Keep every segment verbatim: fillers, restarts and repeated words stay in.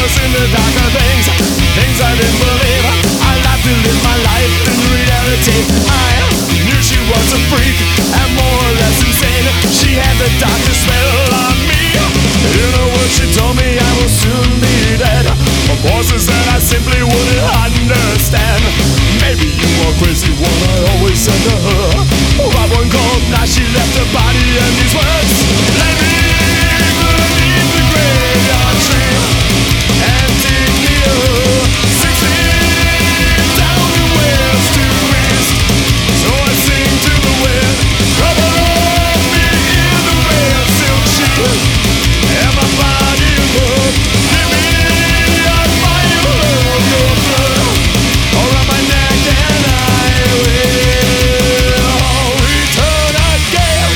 was into darker things, things I didn't believe. I like to live my life in reality. I knew she was a freak and more or less insane. She had the darkest spell on me. You know what she told me? I will soon be dead. For forces that I simply wouldn't understand. Maybe you are crazy, what I always said to her. But one cold night she left her body and these words: "Let me beneath the graveyard tree and take me up six feet down the west to east." So I sing to the wind, cover up me in the red silk sheet, and my body above. Give me a fire of your blood around my neck, and I will return again.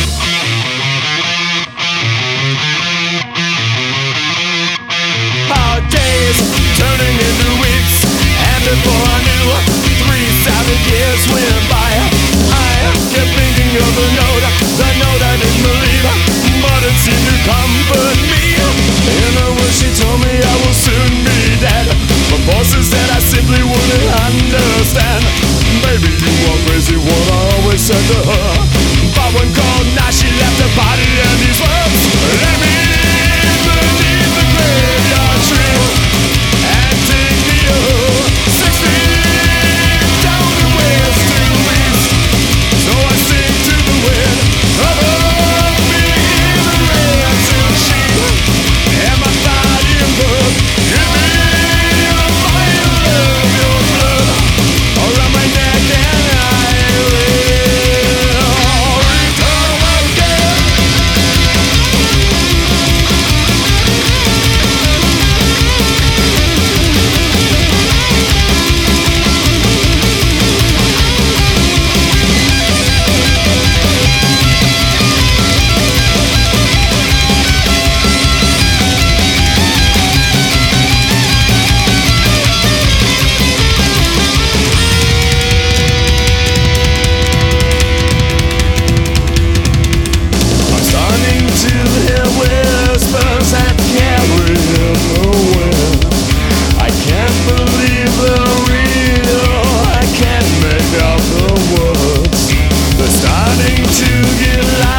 Our days turning into weeks, and before I knew, three savage years went by. I kept thinking of the note, the note I didn't believe, but it seemed to comfort me. You know what she told me? I will soon be dead. For forces that I simply wouldn't understand. Maybe you are crazy, what I always said to her. But one cold night she left her body and these words: "Let me beneath the graveyard tree and take me up six feet down the west to east." So I sing to the wind, cover up me in the red silk sheet, and my body above. Give me a fire of your blood around my neck, and I will return again. I'm starting to hear whispers that carry in the wind. I can't believe they're real, I can't make out the words. They're starting to get loud.